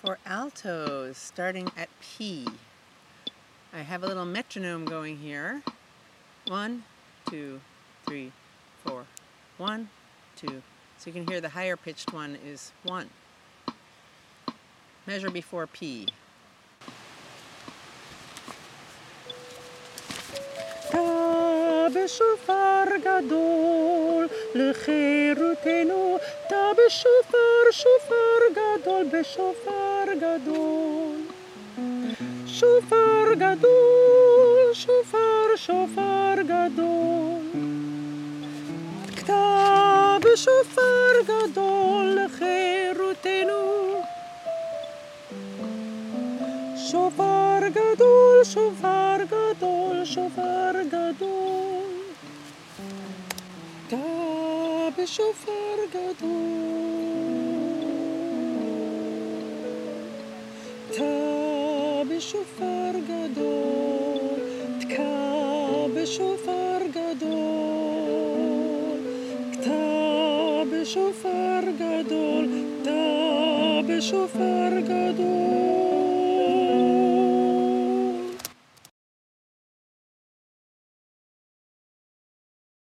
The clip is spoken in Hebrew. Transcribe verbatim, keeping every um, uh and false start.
For altos, starting at P. I have a little metronome going here. One, two, three, four. One, two. So you can hear the higher pitched one is one. Measure before P. טע בשופר גדול לחירותנו, טע בשופר, שופר גדול, בשופר גדול. שופר גדול, שופר, שופר גדול. טע בשופר גדול לחירותנו. שופר גדול, שופר גדול, שופר גדול. טע בשופר גדול. טע בשופר גדול. תקע בשופר גדול. טע בשופר גדול. טע בשופר גדול.